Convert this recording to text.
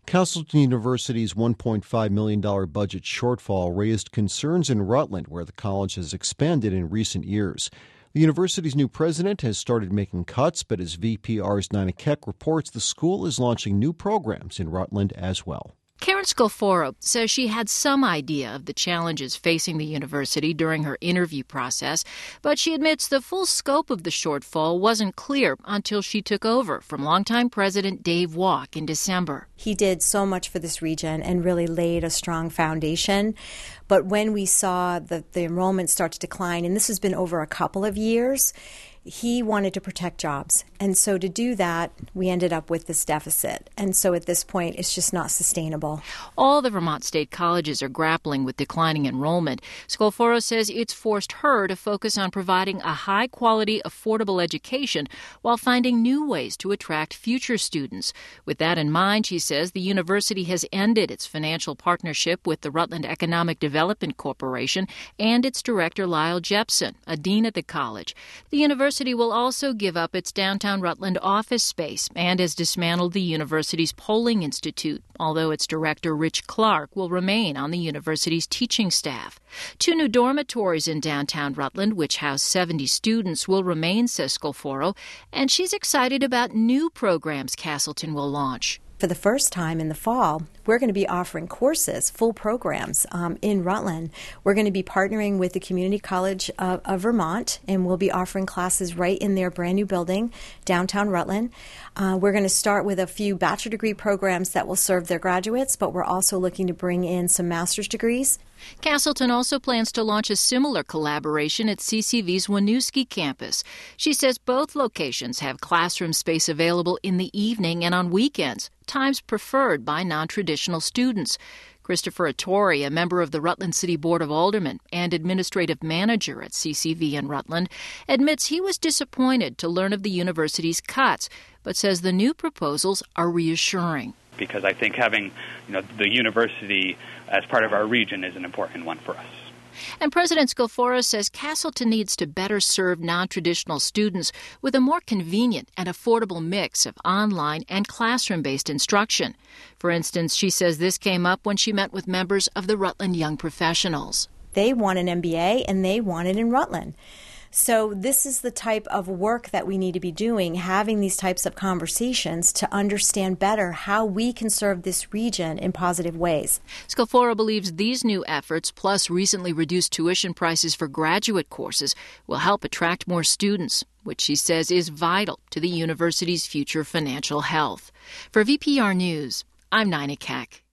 Castleton University's $1.5 million budget shortfall raised concerns in Rutland, where the college has expanded in recent years. The university's new president has started making cuts, but as VPR's Nina Keck reports, the school is launching new programs in Rutland as well. Karen Scolforo says she had some idea of the challenges facing the university during her interview process, but she admits the full scope of the shortfall wasn't clear until she took over from longtime President Dave Walk in December. He did so much for this region and really laid a strong foundation. But when we saw the enrollment start to decline, and this has been over a couple of years, he wanted to protect jobs. And so to do that, we ended up with this deficit. And so at this point, it's just not sustainable. All the Vermont state colleges are grappling with declining enrollment. Scolforo says it's forced her to focus on providing a high-quality, affordable education while finding new ways to attract future students. With that in mind, she says the university has ended its financial partnership with the Rutland Economic Development Corporation and its director, Lyle Jepson, a dean at the college. The university will also give up its downtown Rutland office space and has dismantled the university's polling institute, although its director, Rich Clark, will remain on the university's teaching staff. 2 new dormitories in downtown Rutland, which house 70 students, will remain, says Scolforo, and she's excited about new programs Castleton will launch. For the first time in the fall, we're going to be offering courses, full programs in Rutland. We're going to be partnering with the Community College of Vermont, and we'll be offering classes right in their brand new building, downtown Rutland. We're going to start with a few bachelor degree programs that will serve their graduates, but we're also looking to bring in some master's degrees. Castleton also plans to launch a similar collaboration at CCV's Winooski campus. She says both locations have classroom space available in the evening and on weekends, times preferred by non-traditional students. Christopher Attore, a member of the Rutland City Board of Aldermen and administrative manager at CCV in Rutland, admits he was disappointed to learn of the university's cuts, but says the new proposals are reassuring. Because I think having the university as part of our region is an important one for us. And President Scolforo says Castleton needs to better serve non-traditional students with a more convenient and affordable mix of online and classroom-based instruction. For instance, she says this came up when she met with members of the Rutland Young Professionals. They want an MBA, and they want it in Rutland. So this is the type of work that we need to be doing, having these types of conversations to understand better how we can serve this region in positive ways. Scolforo believes these new efforts, plus recently reduced tuition prices for graduate courses, will help attract more students, which she says is vital to the university's future financial health. For VPR News, I'm Nina Keck.